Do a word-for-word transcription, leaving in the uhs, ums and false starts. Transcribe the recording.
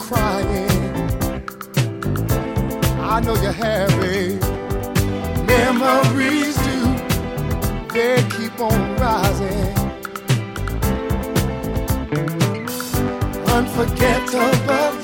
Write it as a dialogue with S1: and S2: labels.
S1: crying. I know you have it. Memories do, they keep on rising. Unforgettable